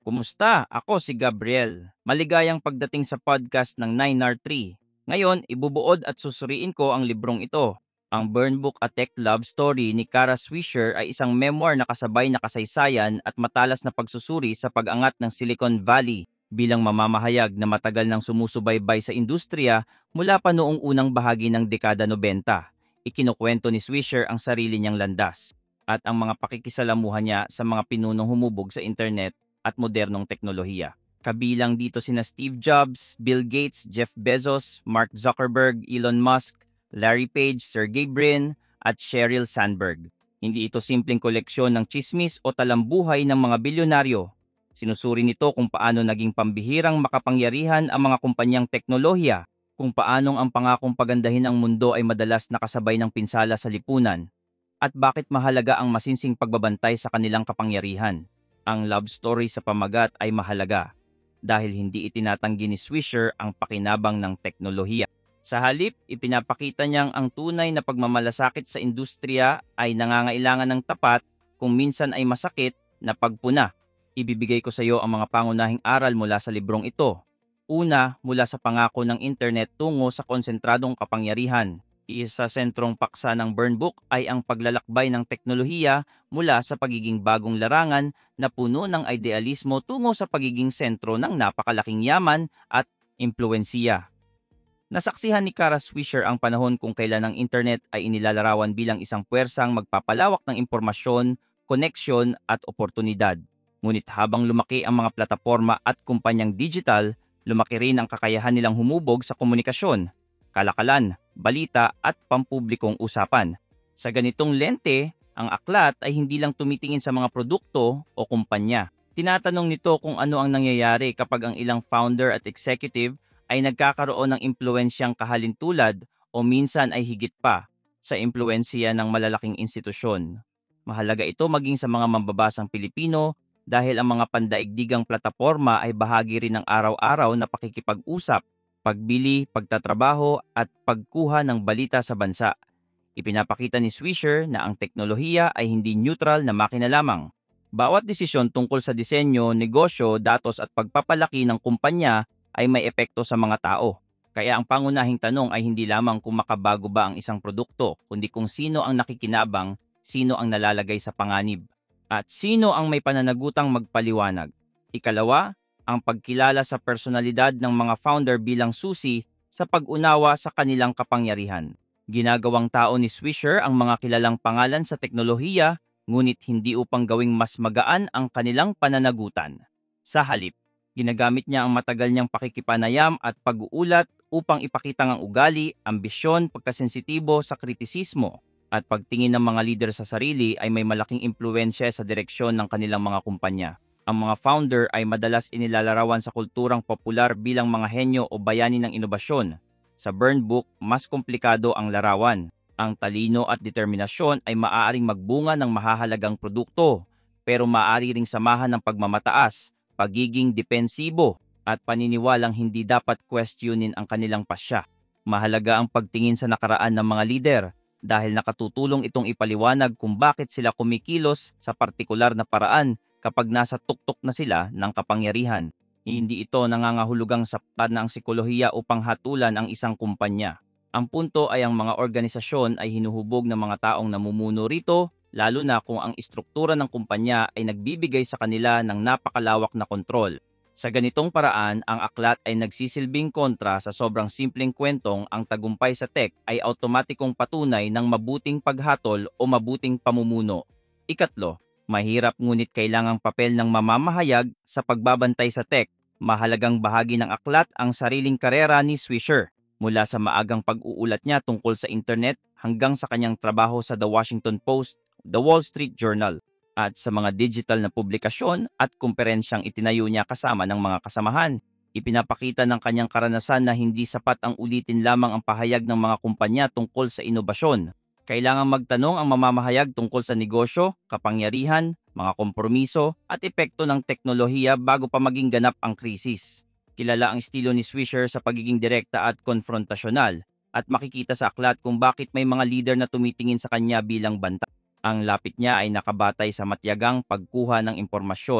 Kumusta? Ako si Gabriel. Maligayang pagdating sa podcast ng 9R3. Ngayon, ibubuod at susuriin ko ang librong ito. Ang Burn Book A Tech Love Story ni Kara Swisher ay isang memoir na kasabay na kasaysayan at matalas na pagsusuri sa pag-angat ng Silicon Valley bilang mamamahayag na matagal nang sumusubaybay sa industriya mula pa noong unang bahagi ng dekada 90. Ikinukwento ni Swisher ang sarili niyang landas at ang mga pakikisalamuhan niya sa mga pinunong humubog sa internet at modernong teknolohiya. Kabilang dito sina Steve Jobs, Bill Gates, Jeff Bezos, Mark Zuckerberg, Elon Musk, Larry Page, Sergey Brin, at Sheryl Sandberg. Hindi ito simpleng koleksyon ng chismis o talambuhay ng mga bilyonaryo. Sinusuri nito kung paano naging pambihirang makapangyarihan ang mga kumpanyang teknolohiya, kung paanong ang pangakong pagandahin ang mundo ay madalas nakasabay ng pinsala sa lipunan, at bakit mahalaga ang masinsing pagbabantay sa kanilang kapangyarihan. Ang love story sa pamagat ay mahalaga dahil hindi itinatanggi ni Swisher ang pakinabang ng teknolohiya. Sa halip, ipinapakita niyang ang tunay na pagmamalasakit sa industriya ay nangangailangan ng tapat kung minsan ay masakit na pagpuna. Ibibigay ko sa iyo ang mga pangunahing aral mula sa librong ito. Una, mula sa pangako ng internet tungo sa konsentradong kapangyarihan. Isa sa sentrong paksa ng Burn Book ay ang paglalakbay ng teknolohiya mula sa pagiging bagong larangan na puno ng idealismo tungo sa pagiging sentro ng napakalaking yaman at impluwensiya. Nasaksihan ni Kara Swisher ang panahon kung kailan ang internet ay inilalarawan bilang isang puwersang magpapalawak ng impormasyon, koneksyon at oportunidad. Ngunit habang lumaki ang mga plataporma at kumpanyang digital, lumaki rin ang kakayahan nilang humubog sa komunikasyon, kalakalan, balita at pampublikong usapan. Sa ganitong lente, ang aklat ay hindi lang tumitingin sa mga produkto o kumpanya. Tinatanong nito kung ano ang nangyayari kapag ang ilang founder at executive ay nagkakaroon ng impluensyang kahalintulad o minsan ay higit pa sa impluensya ng malalaking institusyon. Mahalaga ito maging sa mga mambabasang Pilipino dahil ang mga pandaigdigang plataporma ay bahagi rin ng araw-araw na pakikipag-usap, pagbili, pagtatrabaho at pagkuha ng balita sa bansa. Ipinapakita ni Swisher na ang teknolohiya ay hindi neutral na makina lamang. Bawat desisyon tungkol sa disenyo, negosyo, datos at pagpapalaki ng kumpanya ay may epekto sa mga tao. Kaya ang pangunahing tanong ay hindi lamang kung makabago ba ang isang produkto, kundi kung sino ang nakikinabang, sino ang nalalagay sa panganib, at sino ang may pananagutang magpaliwanag. Ikalawa, ang pagkilala sa personalidad ng mga founder bilang susi sa pag-unawa sa kanilang kapangyarihan. Ginagawang tao ni Swisher ang mga kilalang pangalan sa teknolohiya, ngunit hindi upang gawing mas magaan ang kanilang pananagutan. Sa halip, ginagamit niya ang matagal niyang pakikipanayam at pag-uulat upang ipakita ang ugali, ambisyon, pagkasensitibo sa kritisismo, at pagtingin ng mga lider sa sarili ay may malaking impluensya sa direksyon ng kanilang mga kumpanya. Ang mga founder ay madalas inilalarawan sa kulturang popular bilang mga henyo o bayani ng inobasyon. Sa Burn Book, mas komplikado ang larawan. Ang talino at determinasyon ay maaaring magbunga ng mahahalagang produkto, pero maaari ring samahan ng pagmamataas, pagiging depensibo, at paniniwalang hindi dapat questionin ang kanilang pasya. Mahalaga ang pagtingin sa nakaraan ng mga lider dahil nakatutulong itong ipaliwanag kung bakit sila kumikilos sa partikular na paraan kapag nasa tuktok na sila ng kapangyarihan. Hindi ito nangangahulugang sapat na ang psikolohiya upang hatulan ang isang kumpanya. Ang punto ay ang mga organisasyon ay hinuhubog ng mga taong namumuno rito, lalo na kung ang istruktura ng kumpanya ay nagbibigay sa kanila ng napakalawak na kontrol. Sa ganitong paraan, ang aklat ay nagsisilbing kontra sa sobrang simpleng kwentong ang tagumpay sa tech ay automatikong patunay ng mabuting paghatol o mabuting pamumuno. Ikatlo, mahirap ngunit kailangang papel ng mamamahayag sa pagbabantay sa tech. Mahalagang bahagi ng aklat ang sariling karera ni Swisher. Mula sa maagang pag-uulat niya tungkol sa internet hanggang sa kanyang trabaho sa The Washington Post, The Wall Street Journal, at sa mga digital na publikasyon at kumperensyang itinayo niya kasama ng mga kasamahan. Ipinapakita ng kanyang karanasan na hindi sapat ang ulitin lamang ang pahayag ng mga kumpanya tungkol sa inobasyon. Kailangang magtanong ang mamamahayag tungkol sa negosyo, kapangyarihan, mga kompromiso at epekto ng teknolohiya bago pa maging ganap ang krisis. Kilala ang estilo ni Swisher sa pagiging direkta at konfrontasyonal at makikita sa aklat kung bakit may mga leader na tumitingin sa kanya bilang banta. Ang lapit niya ay nakabatay sa matyagang pagkuha ng impormasyon,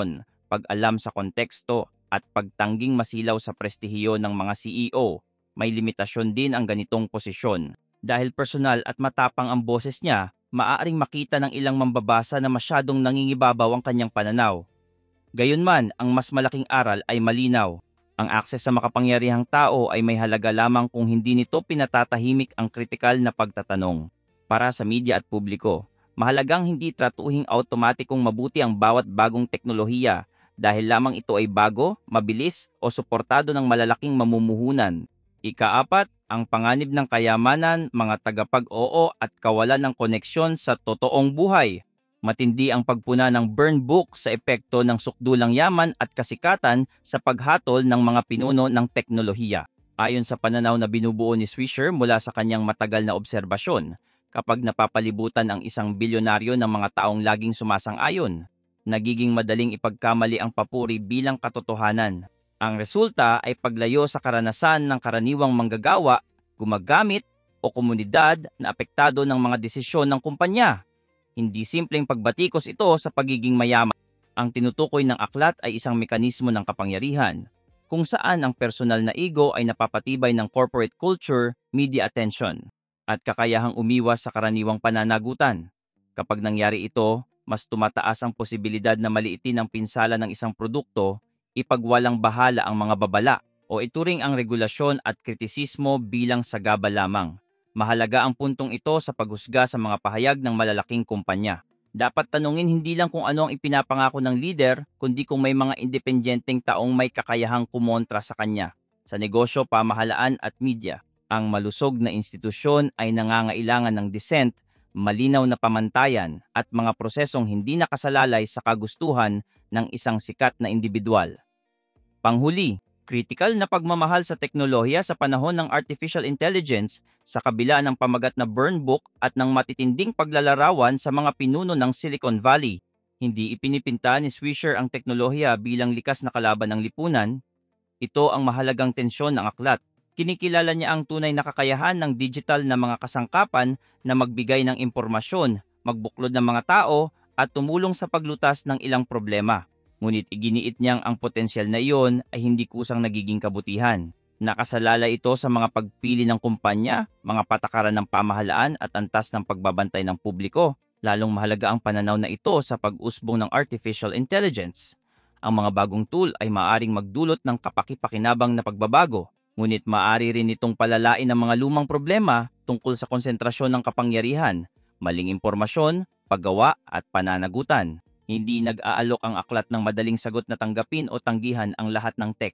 pag-alam sa konteksto at pagtangging masilaw sa prestihiyo ng mga CEO. May limitasyon din ang ganitong posisyon. Dahil personal at matapang ang boses niya, maaaring makita ng ilang mambabasa na masyadong nangingibabaw ang kanyang pananaw. Gayunman, ang mas malaking aral ay malinaw. Ang akses sa makapangyarihang tao ay may halaga lamang kung hindi nito pinatatahimik ang kritikal na pagtatanong. Para sa media at publiko, mahalagang hindi tratuhing automatikong mabuti ang bawat bagong teknolohiya dahil lamang ito ay bago, mabilis o suportado ng malalaking mamumuhunan. Ikaapat, ang panganib ng kayamanan, mga tagapag-oo at kawalan ng koneksyon sa totoong buhay. Matindi ang pagpuna ng burn book sa epekto ng sukdulang yaman at kasikatan sa paghatol ng mga pinuno ng teknolohiya. Ayon sa pananaw na binubuo ni Swisher mula sa kanyang matagal na obserbasyon, kapag napapalibutan ang isang bilyonaryo ng mga taong laging sumasang-ayon, nagiging madaling ipagkamali ang papuri bilang katotohanan. Ang resulta ay paglayo sa karanasan ng karaniwang manggagawa, gumagamit o komunidad na apektado ng mga desisyon ng kumpanya. Hindi simpleng pagbatikos ito sa pagiging mayaman. Ang tinutukoy ng aklat ay isang mekanismo ng kapangyarihan, kung saan ang personal na ego ay napapatibay ng corporate culture, media attention, at kakayahang umiwas sa karaniwang pananagutan. Kapag nangyari ito, mas tumataas ang posibilidad na maliitin ang pinsala ng isang produkto, ipagwalang bahala ang mga babala, o ituring ang regulasyon at kritisismo bilang sagaba lamang. Mahalaga ang puntong ito sa paghusga sa mga pahayag ng malalaking kumpanya. Dapat tanungin hindi lang kung ano ang ipinapangako ng leader, kundi kung may mga independenteng taong may kakayahang kumontra sa kanya. Sa negosyo, pamahalaan at media, ang malusog na institusyon ay nangangailangan ng dissent, malinaw na pamantayan at mga prosesong hindi nakasalalay sa kagustuhan ng isang sikat na individual. Panghuli, kritikal na pagmamahal sa teknolohiya sa panahon ng artificial intelligence sa kabila ng pamagat na burn book at ng matitinding paglalarawan sa mga pinuno ng Silicon Valley. Hindi ipinipinta ni Swisher ang teknolohiya bilang likas na kalaban ng lipunan. Ito ang mahalagang tensyon ng aklat. Kinikilala niya ang tunay na kakayahan ng digital na mga kasangkapan na magbigay ng impormasyon, magbuklod ng mga tao at tumulong sa paglutas ng ilang problema. Ngunit iginiit niyang ang potensyal na iyon ay hindi kusang nagiging kabutihan. Nakasalalay ito sa mga pagpili ng kumpanya, mga patakaran ng pamahalaan at antas ng pagbabantay ng publiko. Lalong mahalaga ang pananaw na ito sa pag-usbong ng artificial intelligence. Ang mga bagong tool ay maaaring magdulot ng kapaki-pakinabang na pagbabago, ngunit maaari rin itong palalain ng mga lumang problema tungkol sa konsentrasyon ng kapangyarihan, maling impormasyon, paggawa at pananagutan. Hindi nag-aalok ang aklat ng madaling sagot na tanggapin o tanggihan ang lahat ng tech.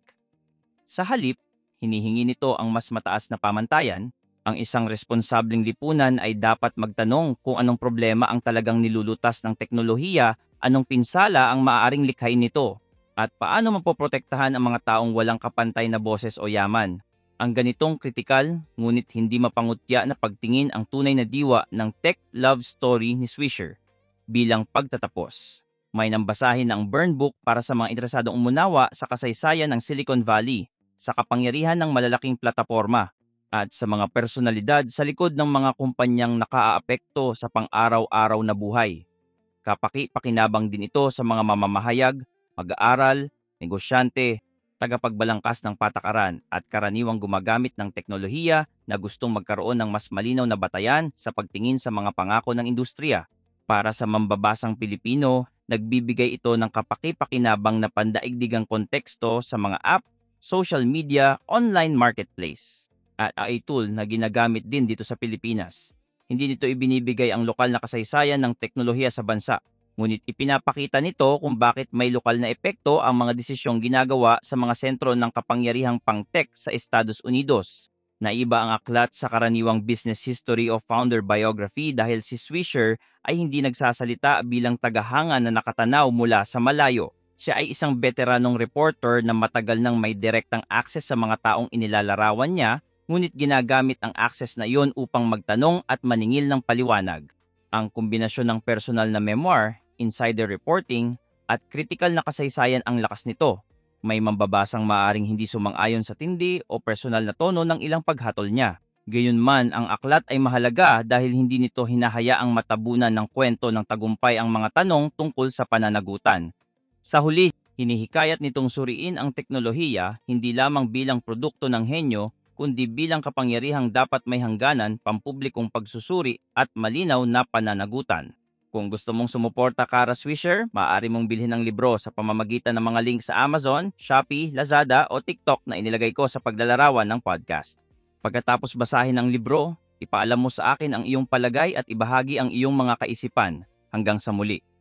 Sa halip, hinihingi nito ang mas mataas na pamantayan. Ang isang responsableng lipunan ay dapat magtanong kung anong problema ang talagang nilulutas ng teknolohiya, anong pinsala ang maaaring likhain nito, at paano mapoprotektahan ang mga taong walang kapantay na boses o yaman. Ang ganitong kritikal, ngunit hindi mapangutya na pagtingin ang tunay na diwa ng tech love story ni Swisher. Bilang pagtatapos, may nambasahin ang burn book para sa mga interesadong umunawa sa kasaysayan ng Silicon Valley, sa kapangyarihan ng malalaking plataporma, at sa mga personalidad sa likod ng mga kumpanyang nakaaapekto sa pang-araw-araw na buhay. Kapaki-pakinabang din ito sa mga mamamahayag, mag-aaral, negosyante, tagapagbalangkas ng patakaran at karaniwang gumagamit ng teknolohiya na gustong magkaroon ng mas malinaw na batayan sa pagtingin sa mga pangako ng industriya. Para sa mambabasang Pilipino, nagbibigay ito ng kapaki-pakinabang na pandaigdigang konteksto sa mga app, social media, online marketplace, at AI tool na ginagamit din dito sa Pilipinas. Hindi nito ibinibigay ang lokal na kasaysayan ng teknolohiya sa bansa, ngunit ipinapakita nito kung bakit may lokal na epekto ang mga desisyong ginagawa sa mga sentro ng kapangyarihang pang-tech sa Estados Unidos. Naiba ang aklat sa karaniwang business history o founder biography dahil si Swisher ay hindi nagsasalita bilang tagahanga na nakatanaw mula sa malayo. Siya ay isang veteranong reporter na matagal nang may direktang access sa mga taong inilalarawan niya, ngunit ginagamit ang access na iyon upang magtanong at maningil ng paliwanag. Ang kombinasyon ng personal na memoir, insider reporting, at critical na kasaysayan ang lakas nito. May mambabasang maaaring hindi sumang-ayon sa tindi o personal na tono ng ilang paghatol niya. Gayunman, ang aklat ay mahalaga dahil hindi nito hinahayaang matabunan ng kwento ng tagumpay ang mga tanong tungkol sa pananagutan. Sa huli, Hinihikayat nitong suriin ang teknolohiya hindi lamang bilang produkto ng henyo, kundi bilang kapangyarihang dapat may hangganan, pampublikong pagsusuri at malinaw na pananagutan. Kung gusto mong sumuporta Kara Swisher, maaari mong bilhin ang libro sa pamamagitan ng mga link sa Amazon, Shopee, Lazada o TikTok na inilagay ko sa paglalarawan ng podcast. Pagkatapos basahin ang libro, ipaalam mo sa akin ang iyong palagay at ibahagi ang iyong mga kaisipan. Hanggang sa muli.